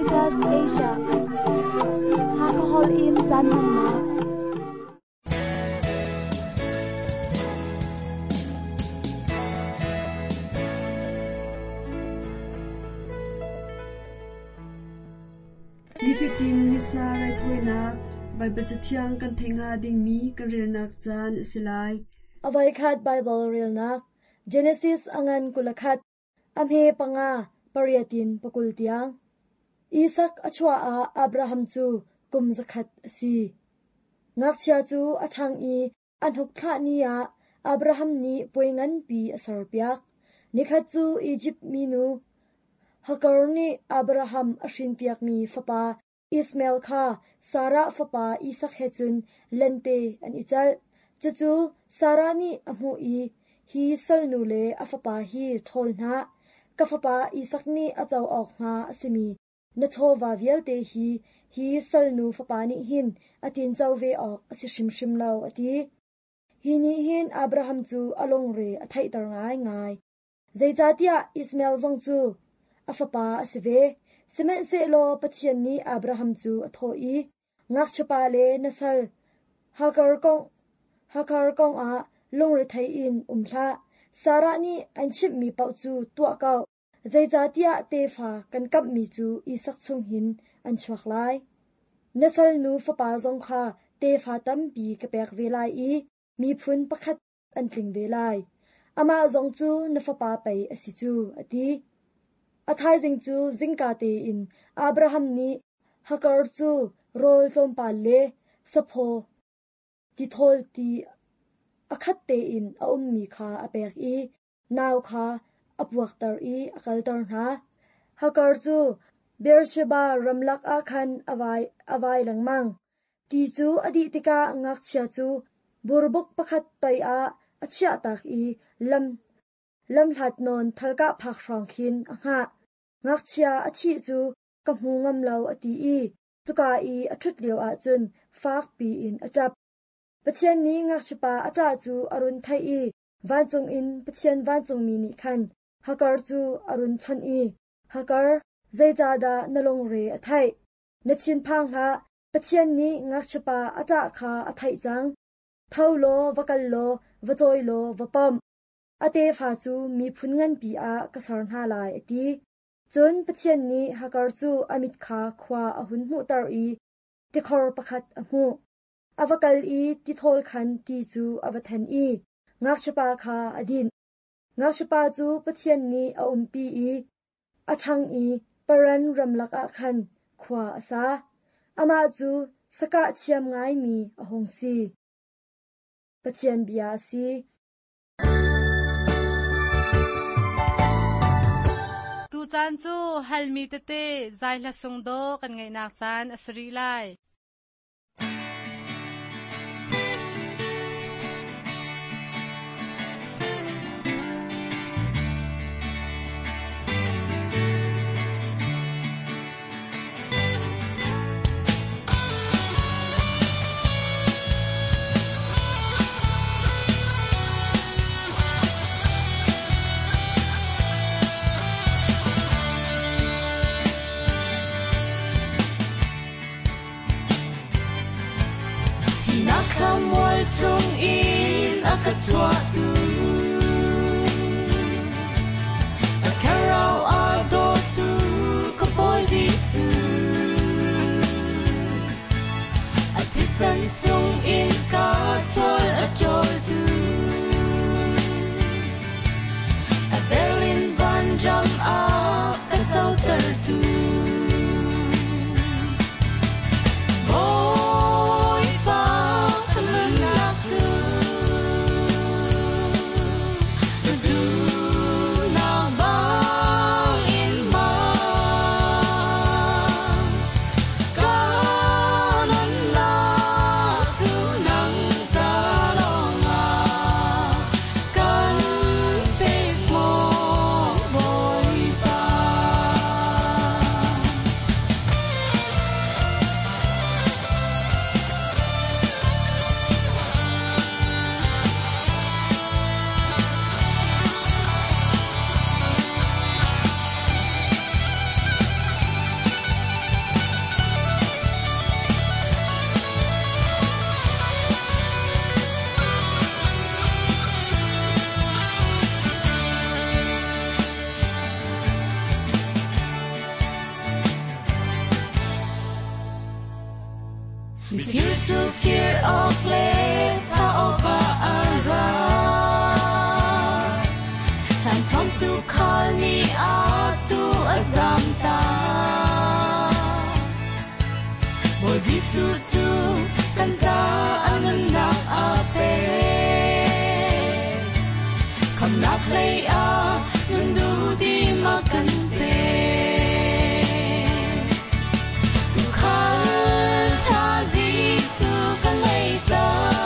Adventist Asia Hakahol in Janmanma Nifitin misna rai thoina Bible chathiang kan thenga ding mi kan relnak chan silai Avai khat Bible relnak Genesis angan kulakhat amhe panga pariatin pakultiang Isaac achwa a Abraham chu kum zakhat si ngakchia chu athang I anhuk thla ni a Abraham ni poingan pi asarpiak nikhat chu Egypt minu Hakarni Abraham ashin piak mi fapa Ismail kha Sarah fapa Isaac hechun lente an ichal chu Sarah ni amu I hi salnu le afapa hi tholna ka fapa Isaac ni achaw ok nga asimi na thowa vialte hi salnu fapa ni hin atin chawve ok asishim lo ati hi ni hin Abraham chu along re athai tar ngai zaizatia Ismail zong chu afapa asive semen se lo pathian ni Abraham chu athoi ngakchapa le nasal hakar kong a longre thai in umhla Sarah ni anchip mi pau chu tua kau zaizatia tefa kan kap mi chu Isaac chung hin anchuak lai nasal nu fapa zong kha tefa tampi kapek velai I mi phun pakhat antling velai ama zong chu na fapa pai asi chu ati athai jing chu jingka te in Abraham ni hakar chu rol tlom pal le sapho ti thol ti akhat te in a ummi kha apek I naw kha apuak tar I akal tar na hakar chu Beersheba ramlak a khan awai langmang ti chu adi tika ngakchia chu burbuk pakhat tai a achia tak I lam hlat non thalka phak rang khin anga ngakchia achi chu kamu ngam lo ati I chuka I athut leo a chun fak pi in achap pathian ni ngakchipa acha chu arun thai I wanchung in pathian wanchung mi ni khan hakar chu arun chan I hakar zaijada nalong re athai nachin phang ha pathian ni ngakchipa acha kha athai chang thaulo wakallo wachoilo wapam ate pha chu mi phungan pi a kasar na lai ati chun pathian ni hakar chu amit kha khwa ahun mu tar I tikhor pakhat amu avakal I tithol khan ti chu avathan I ngakchapa kha adin ngakchapa chu pathian ni a umpi I athang I paran ramlak a khan khwa asa ama chu saka chiam ngai mi ahong si pathian bia si tu chan chu halmi te zai hla sung do kan ngai nak chan asri lai Kamual chung in akatwa tu Akarao ado tu kapoy disu Atisan chung in kastol atol tu Abelin van jam a katsaw tar tu mi feel to fear of le tha oka ara tan thong tu khal ni a tu azam ta bo disu tu kan za anam na a pe kam na klei a nun du di ma kan pe tu khal ta disu kan lei ta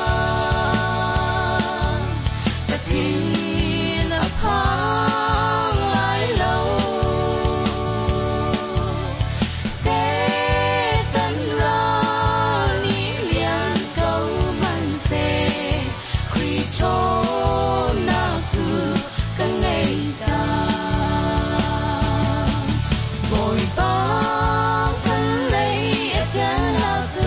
ta tin a pa lai lo se tan ra ni lian câu man se kri cho na tu kan lei ta boy ba kan lei a jan na tu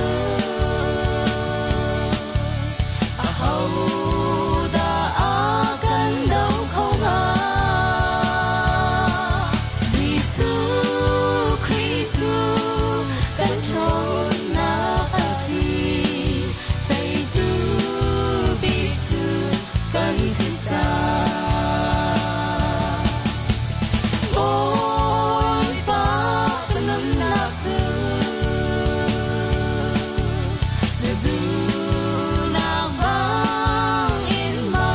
a ho da a kan đâu không à Giêsu Christu kan chọn na kan si tay tu bi tu kan si ta boy ba kan nam na tu le du na bang in ma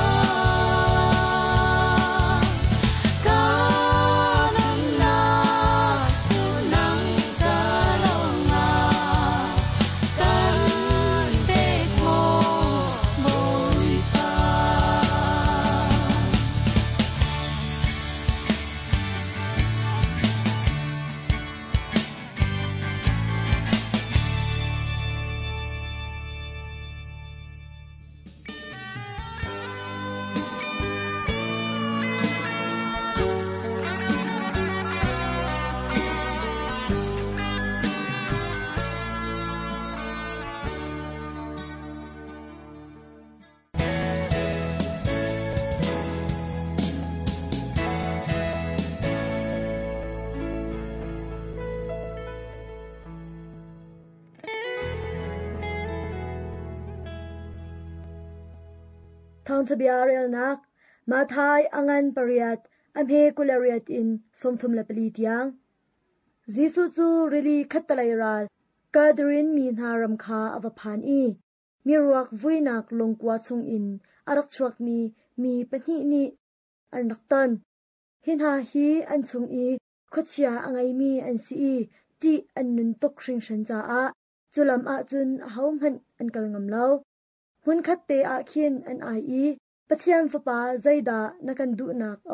ka nam na tu nang sa lo ma kan be mo boy ba Thong tabiarel nak mathai angan pariat amhe kulariat in somthum lapali tiang Jisu chu really khatalai ral kadrin mi naram kha avaphan I miruak vuinak longkwa chung in arak chuak mi pani ni arnaktan hinha hi an chung I khochia angai mi an si ti an nun tok hring shan cha a chulam a chun haum han an kalngam lo hun khatte a khin an ai I pathiam fapa zaida nakan du nak a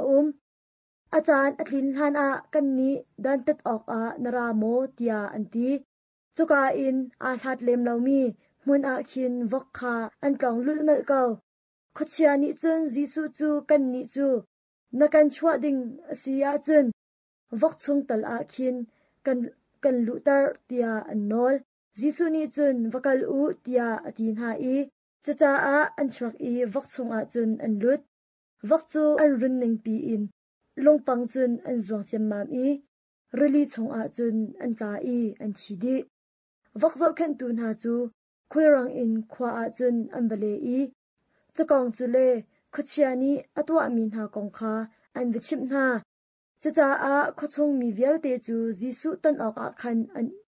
achan atlin han a kan ni dan tet ok a naramo tia anti chuka in a hlat lem lo mi mun a khin vok kha an tong lul mel ko khochia ni chun Jisu chu kan ni chu nakan chwa ding asia chun vok chung tal a khin kan lu tar tia an nol Jisu ni chun vakal u tia atin ha I chacha a an chwak I vok chung a chun an lut vok chu an run ning pi in longpang chun an zuang chem mam I rili chung a chun an ka I an chidi vok zo khen tun ha chu khoirang in khwa a chun an bale I chakong chu le khochiani atwa min ha kong kha an vichim na chacha a khochung mi vial te chu Jisu tan ok a khan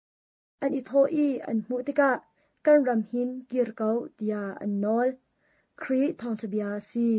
an I tho I an mu tika kan ram hin kir kau tia an nol kri thong tabia si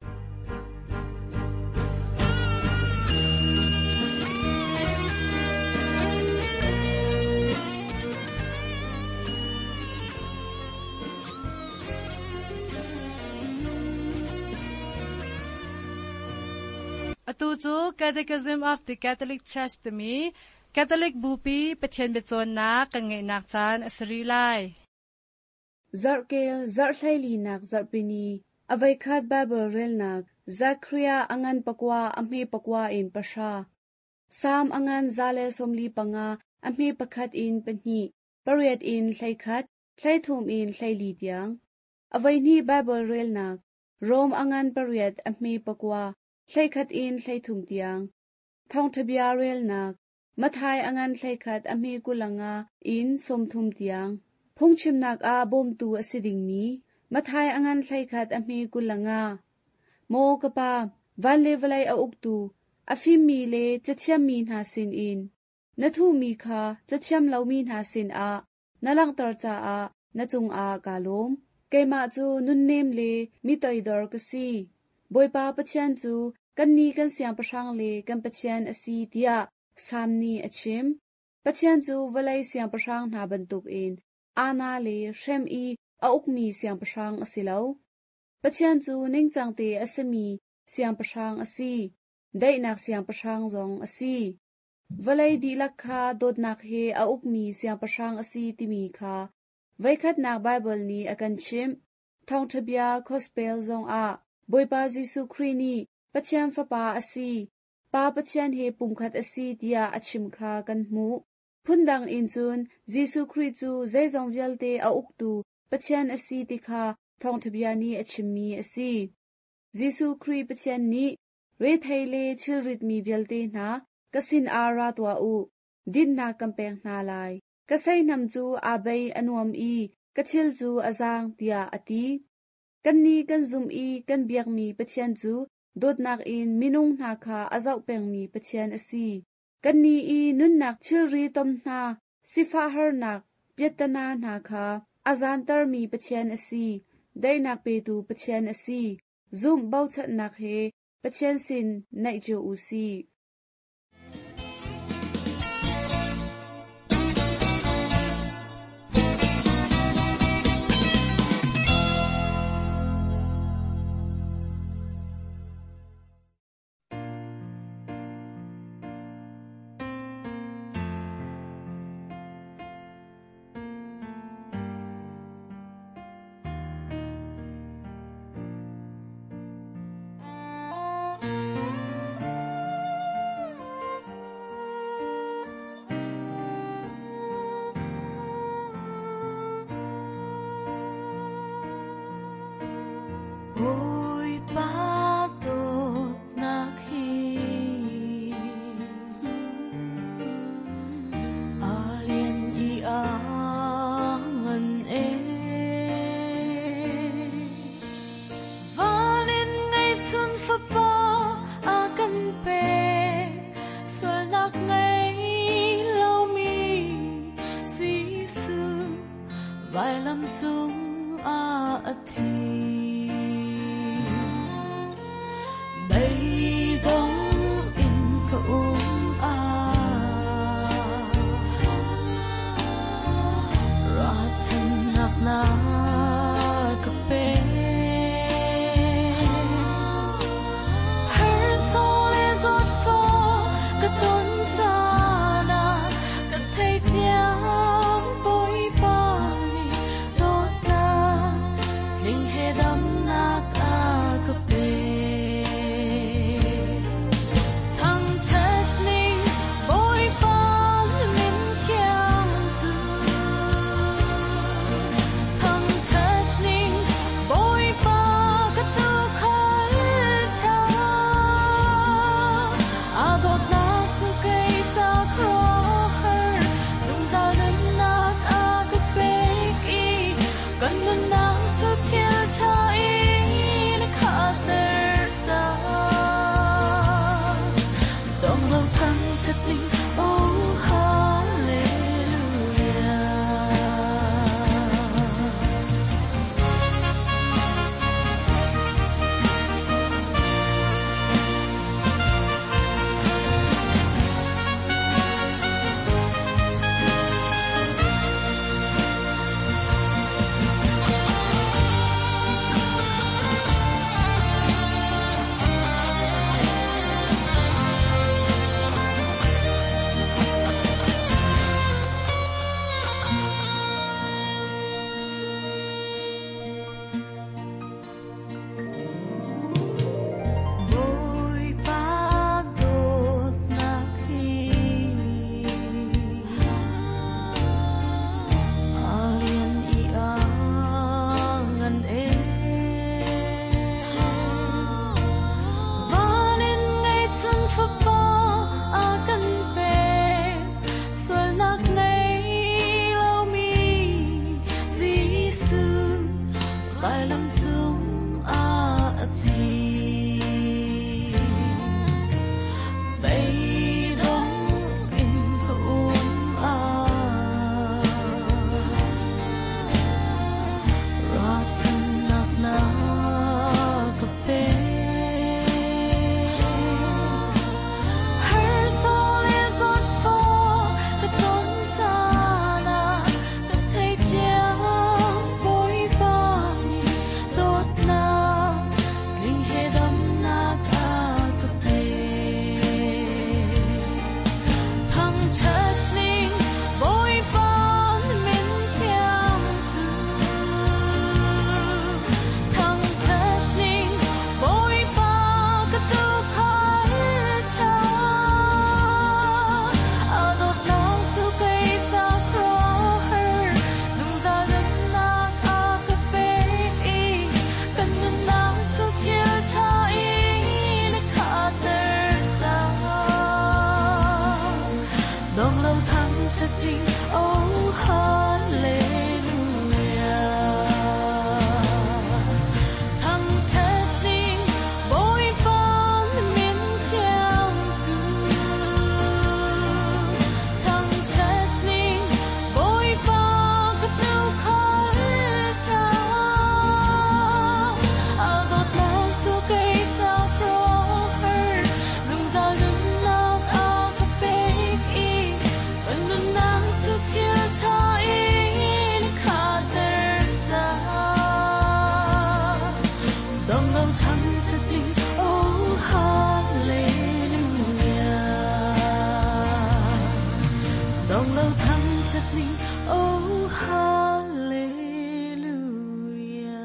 Atu chu Catechism of the Catholic Church to me Catholic bupi pathian bechon na kan ngai nak chan asri lai Zarkel zarthaili nak zarpini avai khat Bible rel nak Zachariah angan pakwa amhi pakwa in pasha Sam angan zale somli panga amhi pakhat in pani pariat in thlaikhat thlaithum in thlaili tiang avai ni Bible rel nak Rom angan pariat amhi pakwa thlaikhat in thlaithum tiang thong thabia rel nak Mathai angan thlaikat amhi kulanga in somthum tiang พงชิมนักอาบมตูอสิดิงมีมาทายอังันไลขัดอเมกุลงาโมกะปาวันเลวไลอาอุกตูอฟิมมีเลจะเทียมมีนาสินอินนทูมีคาจะเทียมเหลามีนาสินอานาลังตรจาอานจุงอากาลมเกมาจูนุนเนมเลมิตอยดอร์กซีบอยปาปะเชียนจูกันนีกันเสียงประชังเลกันปะเชียนอซีเดียสามนีอชิมปะเชียนจูวไลเสียงประชังนาบันตุกอินอานาเลเชมอีอาอุกมีเสียงประชังอสิเลาปะเชียนจูนิ่งจังเตอสมีเสียงประชังอซีได้นักเสียงประชังจงอซีวไลดีลักคาโดดนักเฮอาอุกมีเสียงประชังอซีติมีคาไว้คัดนักไบเบิลนี้อากันชิมทองทะเบียคอสเปลจงอาบอยปาจิสุครีนีปะเชียนฟะปาอซีปาปะเชียนเฮปุ่มคัดอซีเดียอชิมคากันหูพุนดังอินจุนจิสุครีจูเจจงเวลเตอาอุกตูปะเชียนอซีติคาทองทะเบียนี้อชิมมีอซีจิสุครีปะเชียนนี้เรทไฮเลชิลริดมีเวลเตนากสินอาราตัวอูดินนากำแพงนาลายกะไซนำจูอาเบยอนวมอีกะชิลจูอาจางเตียอตีกันนี้กันซุมอีกันเบียกมีปะเชียนจูโดดนักอินมินุงนาคาอาเจ้าแปงมีปะเชียนอซีกันนี้อีนุนนักชิลรีตมนาสิฟ้าฮร์นักเปียตนานาคาอาจานตร์มีปะเชียนอซีได้นักเปตูปะเชียนอซีซุมเบาชัดนักเฮปะเชียนสินในจูอูซี Dam Gai lam chung a chi bay dong in ko a ra san nak na ka pe her soul is on fire the sun sana the take down boy body dot na ling he dam na ka pe thang chat ning boy ban min tiang tu thang chat ning boy ba ka tu khai cha a dot na tu kai ta pro her zum za ren na ka pe i kan nun na tu tiel cha i na ka ter sa dong lâu thắm chất tình oh hallelujah thắm chất tình bồi ban min tiang tu thắm chất tình bồi ban ka tu khai cha a dot na tu kai ta pro her zum za ren na ka pe i kan nun na tu tiel cha i na ka ter sa dong lâu thắm chất tình oh hallelujah dong lâu thắm chất tình oh hallelujah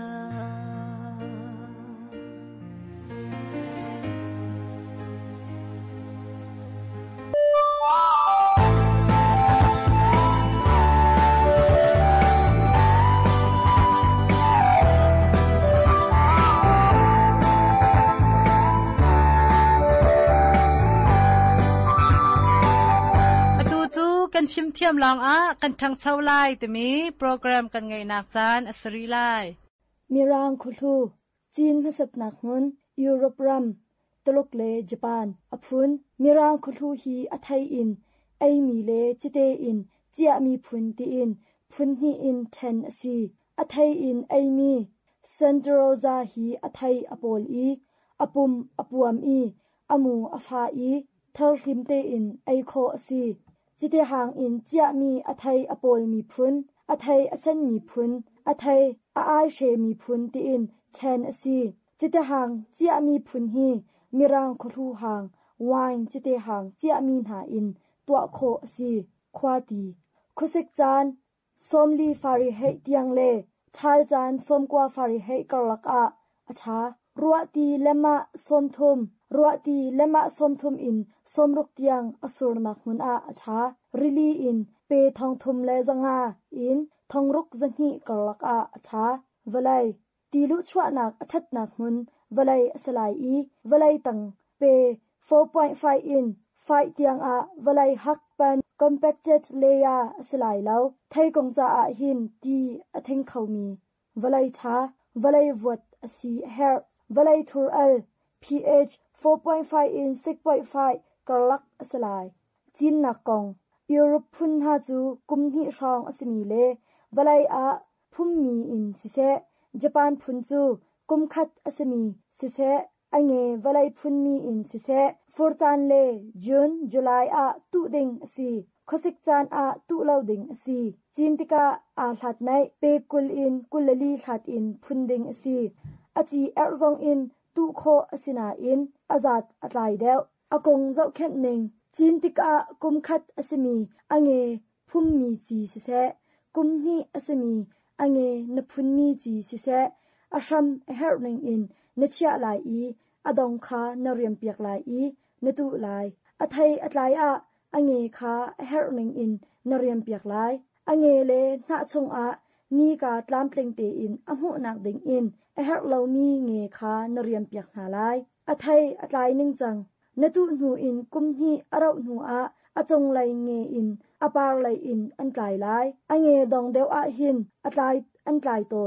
กันพิมพ์เทียมลองกันทางเช่าไลน์แต่มีโปรแกรมกันไงนักจานอสรีไลน์มีรางคุลูจีนพสัตนักมุนยุโรปรัมตลกเลญี่ปุ่นอพุนมีรางคุลูฮีอัไทยอินไอมีเลจิเตอินเจียมีพุนตีอินพุนฮีอินเทนซีอัไทยอินไอมีเซนโดโรซาฮีอัไทยอโปลอีอปุมอปวมอีอมูอฟาอีทาร์ฟิมเตอินไอโคซีจิเตหางอินเจียมีอัไทยอโปลมีพุนอัไทยอเซนมีพุนอัไทยอาไอเชมีพุนตีอินเทนซีจิเตหางเจียมีพุนฮีมีรางคุลูหางวายจิเตหางเจียมีหาอินตัวโคซีควาตีคุสิกจานสมลีฟาริเฮเตียงเลชายจานสมกว่าฟาริเฮกลักอาชารัวตีเลมะสมทุมรัวตีเลมะสมทุมอินสมรุกเตียงอสุรนักมุนอาชาริลีอินเปทองทุมเลจังาอินทองรุกจังฮีกลักอาชาวลัยตีลุชวนักอชัดนักมุนวลัยสลายวลัยตังเป 4.5 อินไฟเตียงวลัยฮักปัน compacted layer สลายแล้วไทยกงจะหินตีอเทงเขามีวลัยชาวลัยวดสีเฮร์วลัยทูเอล pH 4.5 in 6.5 กลักสลายจีนนักกงยุโรปพุนหาจูกุมหิรองอสมีเลวลัยพุ่มมีอินสิเซญี่ปุ่นพุนจูกุมขัดอสมีสิเซอังเงวลัยพุนมีอินสิเซฟอร์จานเลจูนจุลายตุดิงสีขสิกจานตุเลาดิงสีจีนติกาหลัดในเปกุลอินกุลลีหลัดอินพุนดิงสีอาจีเอรซองอินตุโคอสินาอินอาจัดอัตไลเดวอากงเจ้าแค่หนึ่งจีนติกากุมขัดอสมีอังเงพุ่มมีจีสิเซกุมนี่อสมีอังเงนพุนมีจีสิเซอาชัมเฮร์นิงอินนเชียลายอีอดองคานเรียมเปียกลายอีนตุลายอไทยอัตไลอังเงคาเฮร์นิงอินนเรียมเปียกลายอังเงเลนาชงนี่กาตลามเตงเตอินอหูนักดิงอินเฮร์เลามีเงคานเรียมเปียกนาลายอไทยอัตไลนิงจังนตุหนูอินกุมนี่อเราหนูอจงไลเงอินอปาร์ไลอินอันไกลไลอังเงดองเดวหินอัตไลอันไกลตน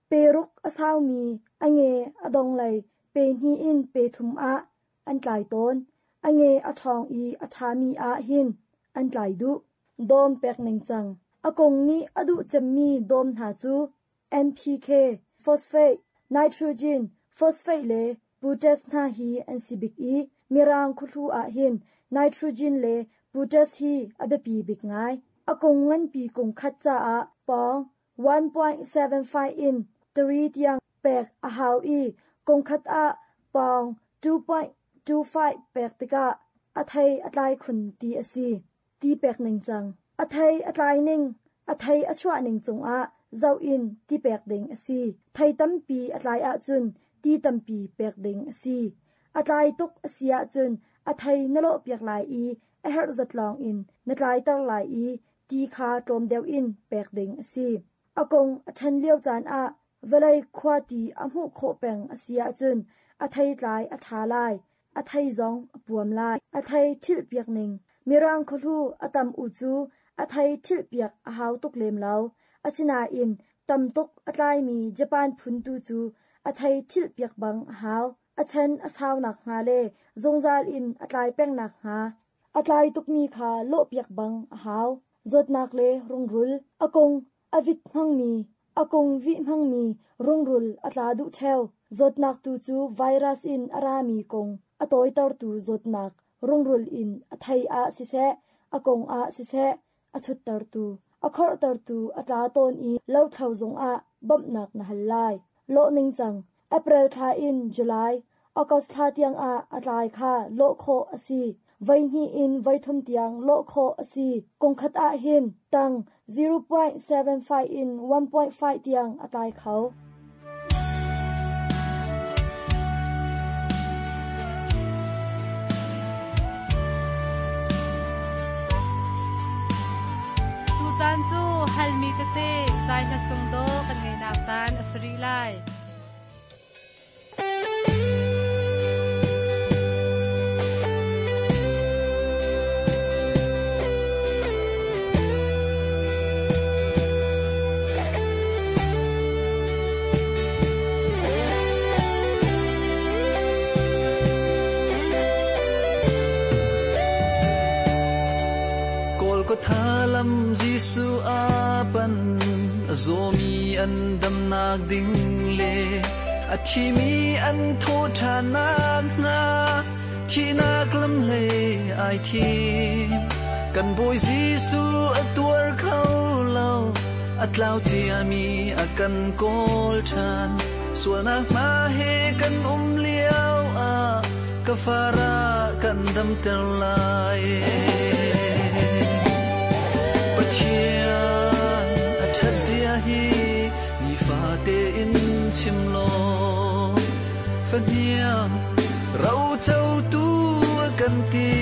peruk asaw mi ange adong lai pe ni in pe thum a an tlai ton ange athong I athami a hin an tlai du dom pek ning chang akong ni adu chemmi dom na chu NPK phosphate nitrogen phosphate le potash na hi an sibik I mirang khulu a hin nitrogen le potash hi abepi bik ngai akong ngan pi kong khat cha a pong 1.75 in 3 tiang pek a hau I kong khat a pong 2.25 pek tika athai atlai khun ti asi ti pek ning chang athai atlai ning athai achwa ning chung a zau in ti pek ding asi thai tampi atlai a chun ti tampi pek ding asi atlai tuk asia chun athai nalo pek lai I a her zatlong in natlai tar lai I ti kha tom deu in pek ding asi akong athan liao chan a velai khwati amu kho peng asia chun athai tlai atha lai athai zong apuam lai athai thil piak ning mirang khulu atam u chu athai thil piak a hau tuk lem lau asina in tam tuk atlai mi Japan phun tu chu athai thil piak bang hau achan asaw nak nga le zongjal in atlai peng nak nga atlai tuk mi kha lo piak bang hau zot nak le rungrul akong avit hang mi akong vi hang mi rungrul atla du theu zot nak tu chu virus in arami kong atoi tar tu zot nak rungrul in athai a si se akong a si se athut tar tu akhor tar tu atla ton I lo thau zong a bam nak na halai lo ning chang April tha in July August tha tiang a atlai kha lo kho asi vai ni in vai thum tiang lo kho asi kong khat a hin tang 0.75 in 1.5 tiang atlai khau chan chu halmi te te zai la sung do kan ngai nak chan asri lai ko thalam Jisu apan azomi andam nak ding le athimi an tho thanak nga thinak lam le ai thi kan boy Jisu atwar khau lo atlau chi ami akan kol than suana ma he kan liao a kafara kan dam tel lai hi ni fa te in chim lo fa nia rau chau tu kan ti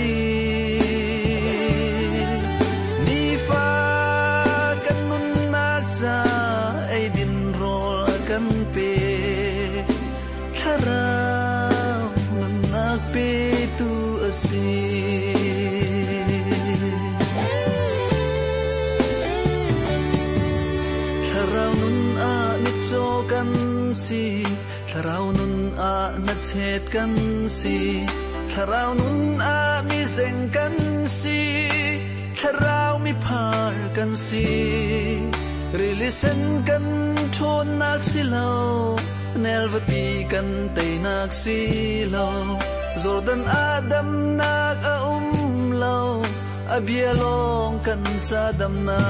ni fa kan nun nak cha ai din rol kan pe thara nun nak pe tu asi kan si tharau nun a na chet kan si tharau nun a mi zeng kan si tharau mi phar kan si rilisan kan thon nak si lo nelva pi kan tei nak si lo Jordan adam nak a lo abialong kan cha dam na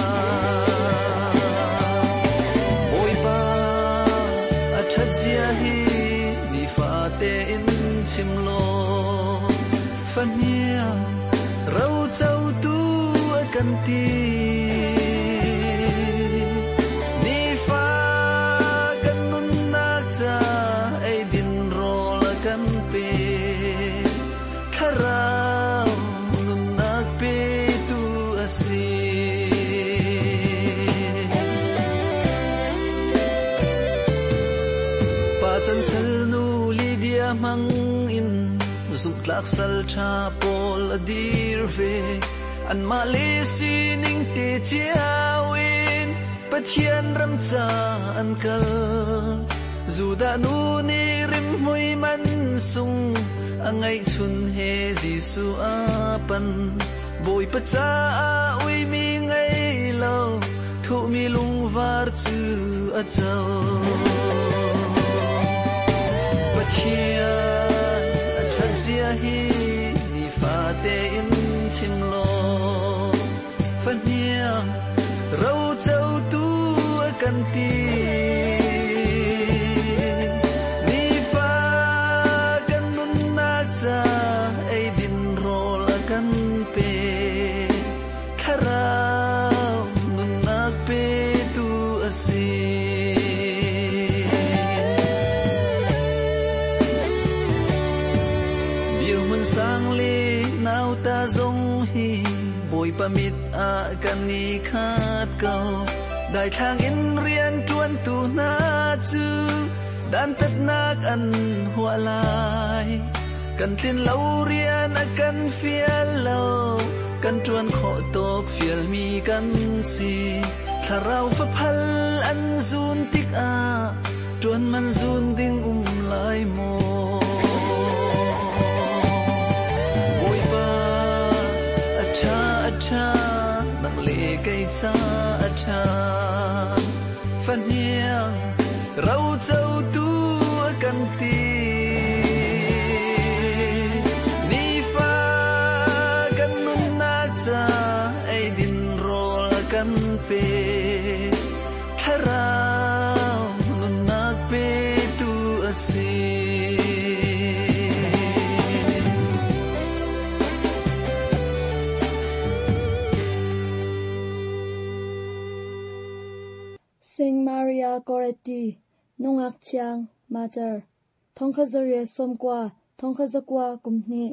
Chadzia hi ni fa te in chim lo fania rau chau tu kan ti ni fa kan nun nak cha ai din rol kan pe tharau nun nak pe tu asi chan sal nu lidia mang in zum tlak sal cha pol adir ve an malesi ning te chiawin pathian ram cha an kal zu da nu ni rim hui man sung angai chun he jisu apan boi pa cha ui mi ngai lo thu mi lung var chu a chau pathian a that zia hi ni fa te in chim lo fan hiang rau chau tu kan ti ni fa kan nun na cha ai din rol kan pe kharau nun nak pe tu asi biu mun sang le nau ta zong hi boi pamit a kan ni khat kau đại thang in rian tuan tu na chu dan tat nak an hua lai kan tin lau rian a kan fial lo kan tuan kho tok fial mi kan si tharau fa phal an zun tik a tuan man zun ding lai mo boi ba acha nang le kai cha acha fan hiang rau chau tu kan ti ni fa kan nun na cha ai din rol kan pe tharau nun nak pe tu asi Saint Maria Goretti Nongak Chiang Mother Thongkhazaria Somkwa Thongkhazakwa Kumni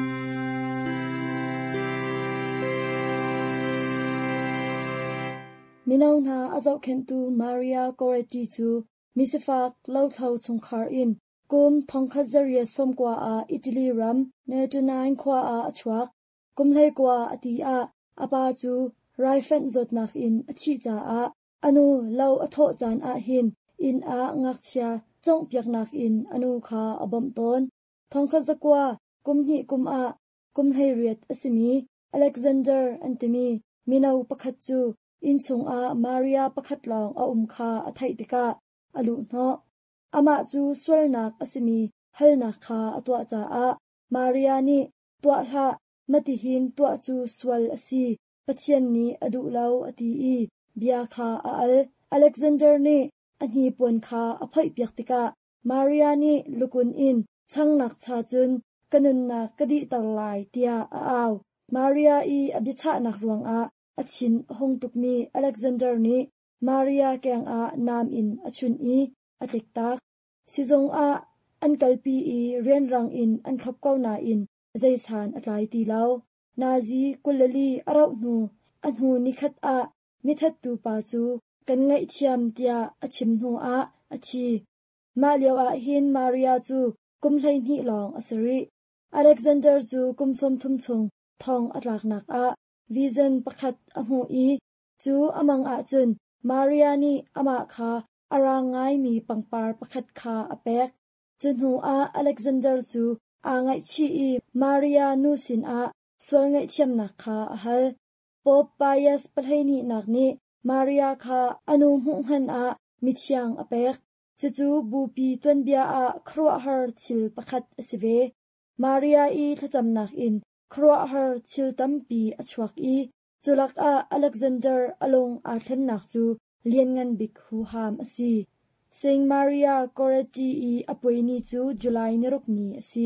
Minauna Azau Kentu Maria Goretti chu Misifak Lauthau Chungkhar in Kum Thongkhazaria Somkwa a Italy ram ne tunain khwa a achwak kumhlei kwa ati a apa chu raifen zotnak in achi cha a anu lau atho chan a hin in a ngakchia chong piaknak in anu kha abam ton thongkhazakwa kumni kum a kumhei riat asimi Alexander antimi minau pakhat chu in chung a Maria pakhat long a kha a thaitika alu no ama chu swalnak asimi halnak kha atwa cha a Maria ni twa hla matihin twa chu swal asi pathian ni adu lau ati I bia kha a al Alexander ni ani pon kha a phai piaktika Maria ni lukun in changnak cha chun kanun na kadi tarlai tia a aw Maria I abicha nak ruang a achin hongtukmi Alexander ni Maria keng a nam in achun I atiktak sizong a an kalpi I renrang in an khapkau na in zaisan atlai ti lau nazi kulali arau nu anhu nikhat a mithat tu pa chu kan ngai chiam tia achim nu a achi ma leo a hin Maria chu kumhlei ni long asari Alexander chu kumsom thum chung thong atlak nak a vision pakhat amu I chu amang a chun Maria ni ama kha arangai mi pangpar pakhat kha apek chun hu a Alexander chu angai chi I Maria nu sin a swal ngai chiam nak kha ahal Pope Pius palhaini nakni Maria kha anu hunghan a mithiang apek chu bupi twanbia a khroa har chil pakhat asive Maria I thacham nak in khroa har chil tampi achwak I chulak a Alexander along a thlan nak chu lianngan bik hu ham asi Saint Maria Goretti I apoini chu July ni rokni asi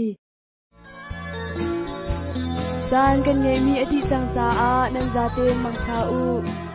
Chan kan ngai mi ati chang cha a nan za te mang tha u